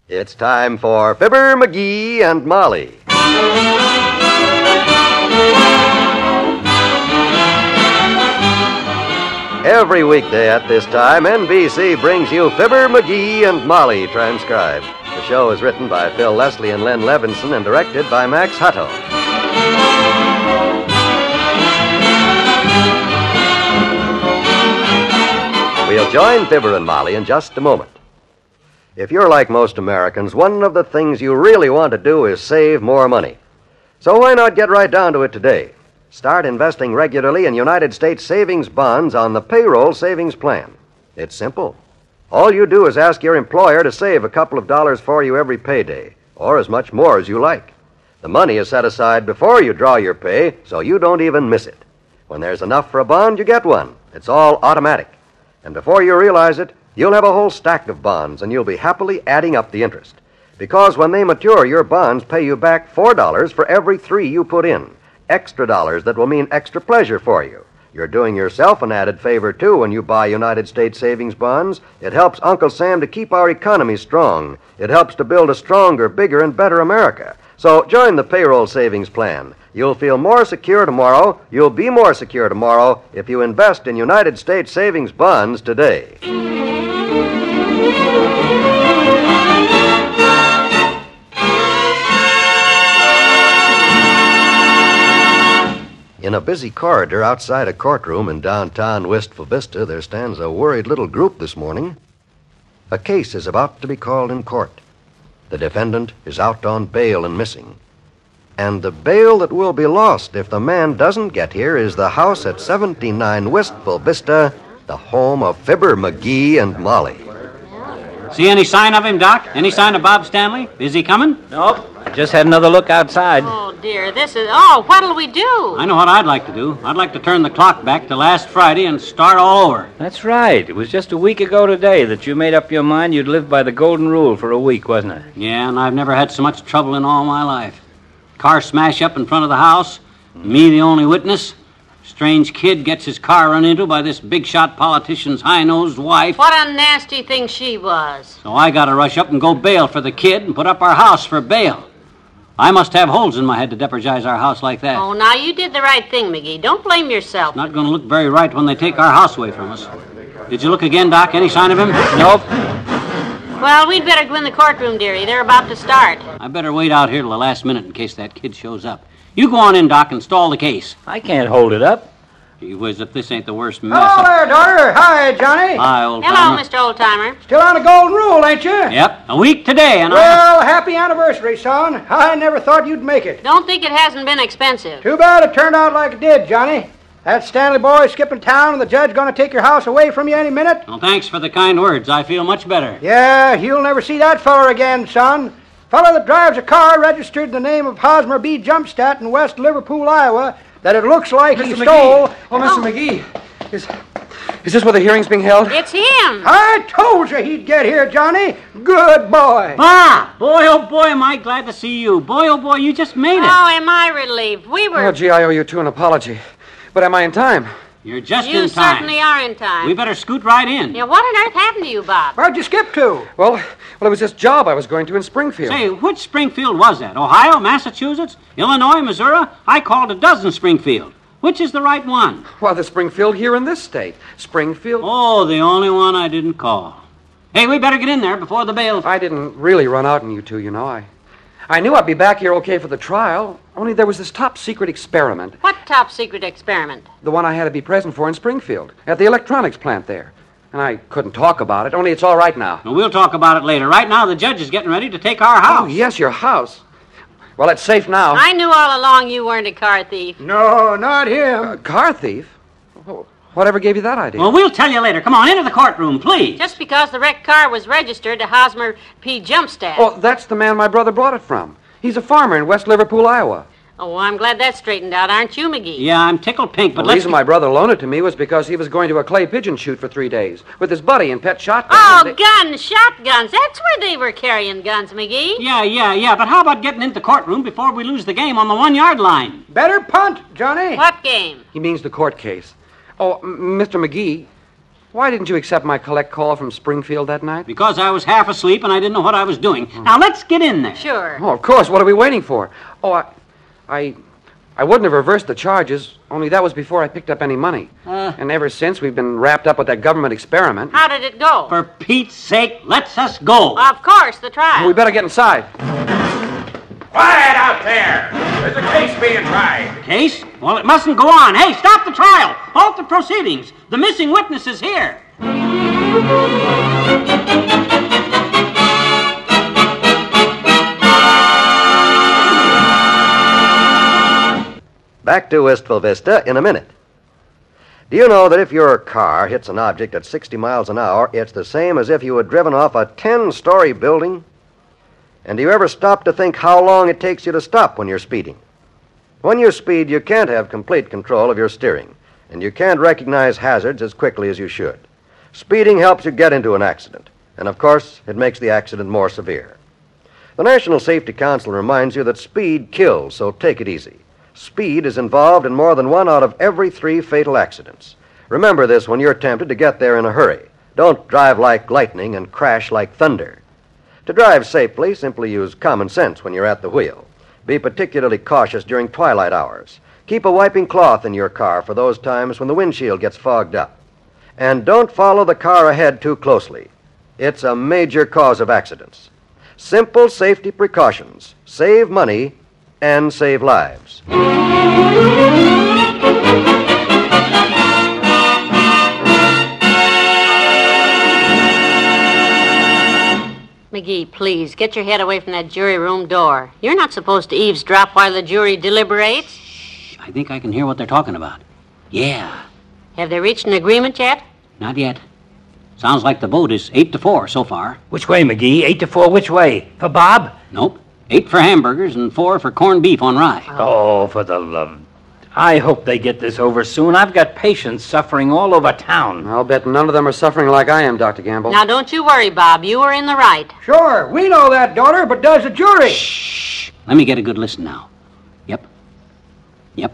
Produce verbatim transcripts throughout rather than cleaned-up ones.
It's time for Fibber, McGee, and Molly. Every weekday at this time, N B C brings you Fibber, McGee, and Molly transcribed. The show is written by Phil Leslie and Len Levinson and directed by Max Hutto. We'll join Fibber and Molly in just a moment. If you're like most Americans, one of the things you really want to do is save more money. So why not get right down to it today? Start investing regularly in United States savings bonds on the payroll savings plan. It's simple. All you do is ask your employer to save a couple of dollars for you every payday, or as much more as you like. The money is set aside before you draw your pay, so you don't even miss it. When there's enough for a bond, you get one. It's all automatic. And before you realize it, you'll have a whole stack of bonds, and you'll be happily adding up the interest. Because when they mature, your bonds pay you back four dollars for every three you put in. Extra dollars that will mean extra pleasure for you. You're doing yourself an added favor, too, when you buy United States savings bonds. It helps Uncle Sam to keep our economy strong. It helps to build a stronger, bigger, and better America. So join the payroll savings plan. You'll feel more secure tomorrow. You'll be more secure tomorrow if you invest in United States savings bonds today. In a busy corridor outside a courtroom in downtown Wistful Vista, there stands a worried little group this morning. A case is about to be called in court. The defendant is out on bail and missing. And the bail that will be lost if the man doesn't get here is the house at seventy-nine Wistful Vista, the home of Fibber, McGee, and Molly. See any sign of him, Doc? Any sign of Bob Stanley? Is he coming? Nope. Just had another look outside. Oh, dear, this is... Oh, what'll we do? I know what I'd like to do. I'd like to turn the clock back to last Friday and start all over. That's right. It was just a week ago today that you made up your mind you'd live by the golden rule for a week, wasn't it? Yeah, and I've never had so much trouble in all my life. Car smash up in front of the house, me the only witness. Strange kid gets his car run into by this big-shot politician's high-nosed wife. What a nasty thing she was. So I gotta rush up and go bail for the kid and put up our house for bail. I must have holes in my head to jeopardize our house like that. Oh, now you did the right thing, McGee. Don't blame yourself. Not gonna look very right when they take our house away from us. Did you look again, Doc? Any sign of him? Nope. Well, we'd better go in the courtroom, dearie. They're about to start. I better wait out here till the last minute in case that kid shows up. You go on in, Doc, and stall the case. I can't hold it up. Gee whiz, if this ain't the worst mess. Hello there, daughter. Hi, Johnny. Hi, old Hello, timer. Mister Oldtimer. Still on the golden rule, ain't you? Yep, a week today, and I... Well, happy anniversary, son. I never thought you'd make it. Don't think it hasn't been expensive. Too bad it turned out like it did, Johnny. That Stanley boy skipping town and the judge going to take your house away from you any minute. Well, thanks for the kind words. I feel much better. Yeah, you'll never see that feller again, son. Feller that drives a car registered in the name of Hosmer B. Jumpstat in West Liverpool, Iowa, that it looks like he Mister stole... McGee. Oh, Mister McGee. Is, is this where the hearing's being held? It's him. I told you he'd get here, Johnny. Good boy. Bob! Boy, oh boy, am I glad to see you. Boy, oh boy, you just made it. Oh, am I relieved? We were... Oh, gee, I owe you two an apology. But am I in time? You're just You in time. certainly are in time. We better scoot right in. Yeah, what on earth happened to you, Bob? Where'd you skip to? Well, well, it was this job I was going to in Springfield. Say, which Springfield was that? Ohio, Massachusetts, Illinois, Missouri? I called a dozen Springfield. Which is the right one? Well, the Springfield here in this state. Springfield. Oh, the only one I didn't call. Hey, we better get in there before the bail... I didn't really run out on you two, you know. I, I knew I'd be back here okay for the trial, only there was this top-secret experiment. What top-secret experiment? The one I had to be present for in Springfield, at the electronics plant there. And I couldn't talk about it, only it's all right now. Well, we'll talk about it later. Right now, the judge is getting ready to take our house. Oh, yes, your house. Well, it's safe now. I knew all along you weren't a car thief. No, not him. Uh, car thief? Oh, whatever gave you that idea? Well, we'll tell you later. Come on, into the courtroom, please. Just because the wrecked car was registered to Hosmer P. Jumpstat. Oh, that's the man my brother brought it from. He's a farmer in West Liverpool, Iowa. Oh, well, I'm glad that's straightened out, aren't you, McGee? Yeah, I'm tickled pink, but The let's... reason my brother loaned it to me was because he was going to a clay pigeon shoot for three days with his buddy in pet shotgun. Oh, They- guns, shotguns. That's where they were carrying guns, McGee. Yeah, yeah, yeah, but how about getting into the courtroom before we lose the game on the one-yard line? Better punt, Johnny. What game? He means the court case. Oh, M- Mister McGee, Why didn't you accept my collect call from Springfield that night? Because I was half asleep and I didn't know what I was doing. Now, let's get in there. Sure. Oh, of course. What are we waiting for? Oh, I... I... I wouldn't have reversed the charges, only that was before I picked up any money. Uh. And ever since, we've been wrapped up with that government experiment. How did it go? For Pete's sake, let's us go. Of course, the trial. We better get inside. Quiet out there! There's a case being tried. Case? Well, it mustn't go on. Hey, stop the trial. Halt the proceedings. The missing witness is here. Back to Wistful Vista in a minute. Do you know that if your car hits an object at sixty miles an hour, it's the same as if you had driven off a ten-story building? And do you ever stop to think how long it takes you to stop when you're speeding? When you speed, you can't have complete control of your steering, and you can't recognize hazards as quickly as you should. Speeding helps you get into an accident, and of course, it makes the accident more severe. The National Safety Council reminds you that speed kills, so take it easy. Speed is involved in more than one out of every three fatal accidents. Remember this when you're tempted to get there in a hurry. Don't drive like lightning and crash like thunder. To drive safely, simply use common sense when you're at the wheel. Be particularly cautious during twilight hours. Keep a wiping cloth in your car for those times when the windshield gets fogged up. And don't follow the car ahead too closely. It's a major cause of accidents. Simple safety precautions save money and save lives. McGee, please, get your head away from that jury room door. You're not supposed to eavesdrop while the jury deliberates. Shh, I think I can hear what they're talking about. Yeah. Have they reached an agreement yet? Not yet. Sounds like the vote is eight to four so far. Which way, McGee? Eight to four, which way? For Bob? Nope. Eight for hamburgers and four for corned beef on rye. Oh, for the love... I hope they get this over soon. I've got patients suffering all over town. I'll bet none of them are suffering like I am, Doctor Gamble. Now, don't you worry, Bob. You were in the right. Sure, we know that, daughter, but does the jury? Shh. Let me get a good listen now. Yep. Yep.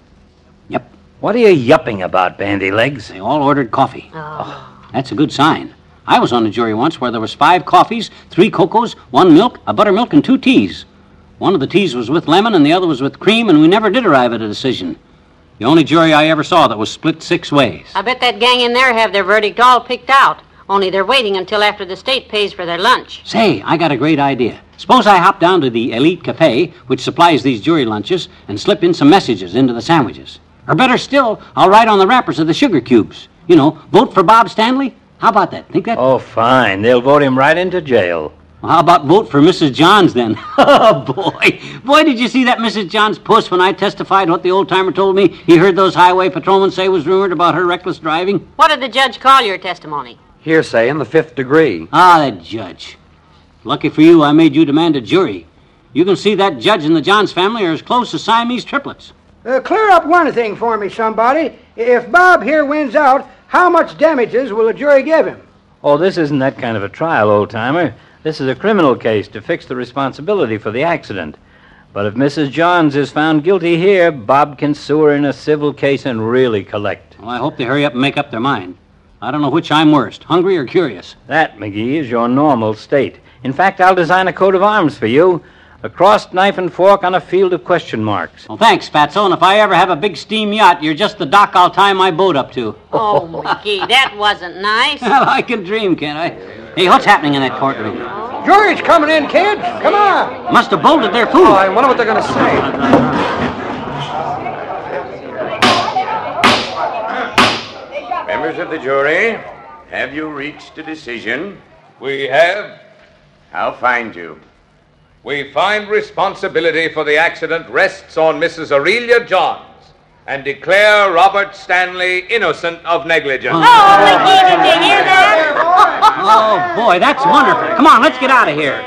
Yep. What are you yupping about, Bandy Legs? They all ordered coffee. Oh. That's a good sign. I was on a jury once where there was five coffees, three cocos, one milk, a buttermilk, and two teas. One of the teas was with lemon and the other was with cream, and we never did arrive at a decision. The only jury I ever saw that was split six ways. I bet that gang in there have their verdict all picked out. Only they're waiting until after the state pays for their lunch. Say, I got a great idea. Suppose I hop down to the Elite Cafe, which supplies these jury lunches, and slip in some messages into the sandwiches. Or better still, I'll write on the wrappers of the sugar cubes. You know, vote for Bob Stanley? How about that? Think that? Oh, fine. They'll vote him right into jail. Well, how about vote for Missus Johns, then? Oh, boy. Boy, did you see that Missus Johns puss when I testified what the old-timer told me he heard those highway patrolmen say was rumored about her reckless driving? What did the judge call your testimony? Hearsay in the fifth degree. Ah, that judge. Lucky for you, I made you demand a jury. You can see that judge and the Johns family are as close as Siamese triplets. Uh, clear up one thing for me, somebody. If Bob here wins out, how much damages will the jury give him? Oh, this isn't that kind of a trial, old-timer. This is a criminal case to fix the responsibility for the accident. But if Missus Johns is found guilty here, Bob can sue her in a civil case and really collect. Well, I hope they hurry up and make up their mind. I don't know which I'm worst, hungry or curious. That, McGee, is your normal state. In fact, I'll design a coat of arms for you. A crossed knife and fork on a field of question marks. Well, thanks, Fatso, and if I ever have a big steam yacht, you're just the dock I'll tie my boat up to. Oh, McGee, that wasn't nice. Well, I can dream, can't I? Hey, what's happening in that courtroom? Jury's coming in, kids. Come on. Must have bolted their food. Oh, I wonder what they're going to say. Members of the jury, have you reached a decision? We have. How find you? We find responsibility for the accident rests on Missus Aurelia Johns and declare Robert Stanley innocent of negligence. Oh, McGee, did you hear that? Oh, boy, that's wonderful. Come on, let's get out of here.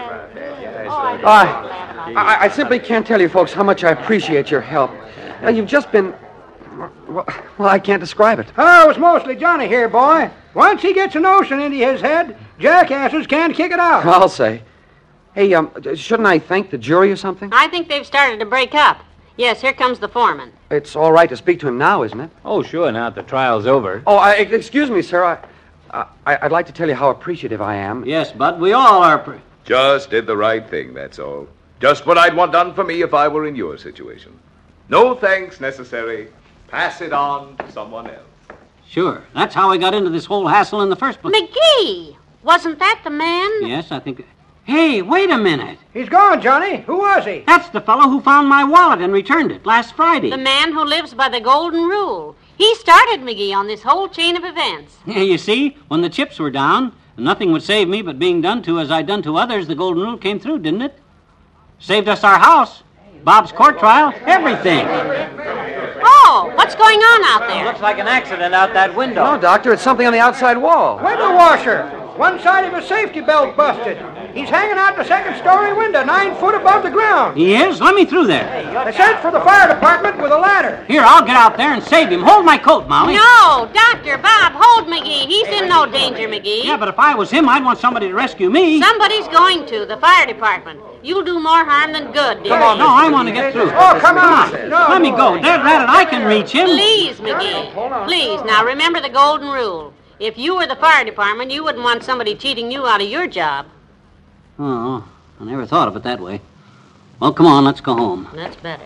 Uh, I, I simply can't tell you, folks, how much I appreciate your help. Uh, you've just been... Well, well, I can't describe it. Oh, it was mostly Johnny here, boy. Once he gets a notion into his head, jackasses can't kick it out. I'll say. Hey, um, shouldn't I thank the jury or something? I think they've started to break up. Yes, here comes the foreman. It's all right to speak to him now, isn't it? Oh, sure, now that the trial's over. Oh, I, excuse me, sir. I, Uh, I, I'd like to tell you how appreciative I am. Yes, Bud, we all are. Pre- Just did the right thing, that's all. Just what I'd want done for me if I were in your situation. No thanks necessary. Pass it on to someone else. Sure. That's how we got into this whole hassle in the first place. McGee! Wasn't that the man? Yes, I think... Hey, wait a minute. He's gone, Johnny. Who was he? That's the fellow who found my wallet and returned it last Friday. The man who lives by the golden rule. He started McGee on this whole chain of events. Yeah, you see, when the chips were down, and nothing would save me but being done to as I'd done to others, the golden rule came through, didn't it? Saved us our house, Bob's court trial, everything. Oh, what's going on out there? Looks like an accident out that window. No, Doctor, it's something on the outside wall. Window washer. One side of his safety belt busted. He's hanging out the second story window, nine foot above the ground. He is? Let me through there. They sent for the fire department with a ladder. Here, I'll get out there and save him. Hold my coat, Molly. No, Doctor Bob, hold McGee. He's in no danger, McGee. Yeah, but if I was him, I'd want somebody to rescue me. Somebody's going to, the fire department. You'll do more harm than good, dear. Come on, no, I want to get through. Oh, come on. No, Let me go. Dead Rabbit, I can reach him. Please, McGee. Please, now remember the golden rule. If you were the fire department, you wouldn't want somebody cheating you out of your job. Oh, I never thought of it that way. Well, come on, let's go home. That's better.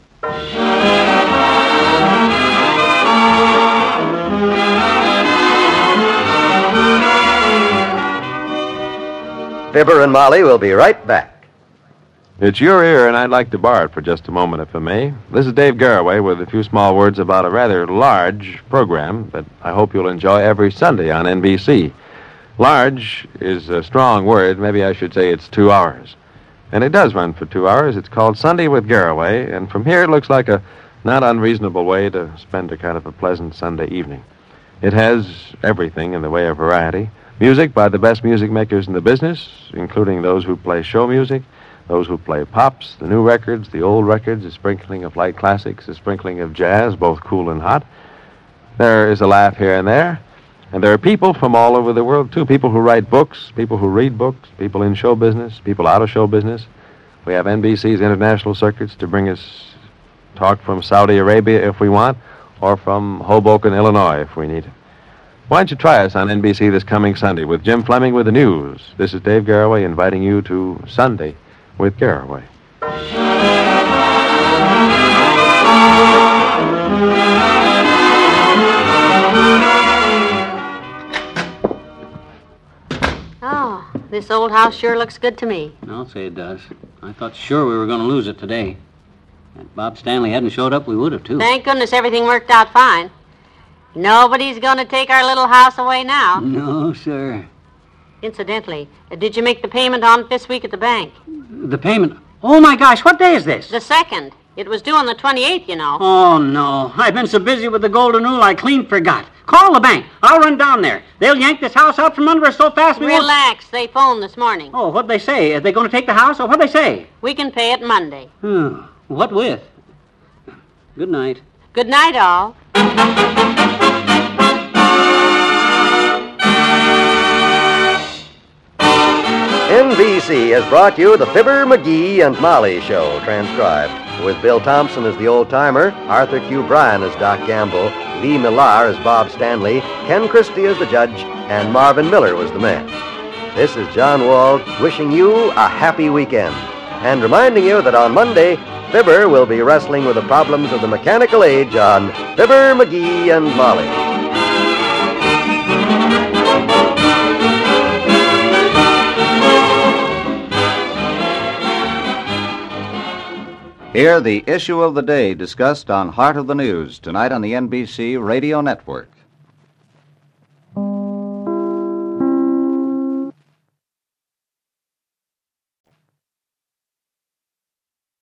Fibber and Molly will be right back. It's your ear, and I'd like to borrow it for just a moment, if I may. This is Dave Garraway with a few small words about a rather large program that I hope you'll enjoy every Sunday on N B C. Large is a strong word. Maybe I should say it's two hours. And it does run for two hours. It's called Sunday with Garraway, and from here it looks like a not unreasonable way to spend a kind of a pleasant Sunday evening. It has everything in the way of variety. Music by the best music makers in the business, including those who play show music, those who play pops, the new records, the old records, a sprinkling of light classics, a sprinkling of jazz, both cool and hot. There is a laugh here and there. And there are people from all over the world, too. People who write books, people who read books, people in show business, people out of show business. We have N B C's international circuits to bring us talk from Saudi Arabia if we want, or from Hoboken, Illinois if we need it. Why don't you try us on N B C this coming Sunday with Jim Fleming with the news. This is Dave Garraway inviting you to Sunday with Garraway. Oh, this old house sure looks good to me. I'll say it does. I thought sure we were going to lose it today. If Bob Stanley hadn't showed up, we would have, too. Thank goodness everything worked out fine. Nobody's going to take our little house away now. No, sir. Incidentally, uh, did you make the payment on it this week at the bank? The payment... Oh, my gosh, what day is this? The second. It was due on the twenty-eighth, you know. Oh, no. I've been so busy with the golden rule, I clean forgot. Call the bank. I'll run down there. They'll yank this house out from under us so fast we won't... Relax. They phoned this morning. Oh, what'd they say? Are they going to take the house, or what'd they say? We can pay it Monday. Hmm. What with? Good night. Good night, all. N B C has brought you the Fibber, McGee, and Molly Show, transcribed, with Bill Thompson as the old-timer, Arthur Q. Bryan as Doc Gamble, Lee Millar as Bob Stanley, Ken Christie as the judge, and Marvin Miller was the man. This is John Wald wishing you a happy weekend, and reminding you that on Monday, Fibber will be wrestling with the problems of the mechanical age on Fibber, McGee, and Molly. Hear the issue of the day discussed on Heart of the News tonight on the N B C Radio Network.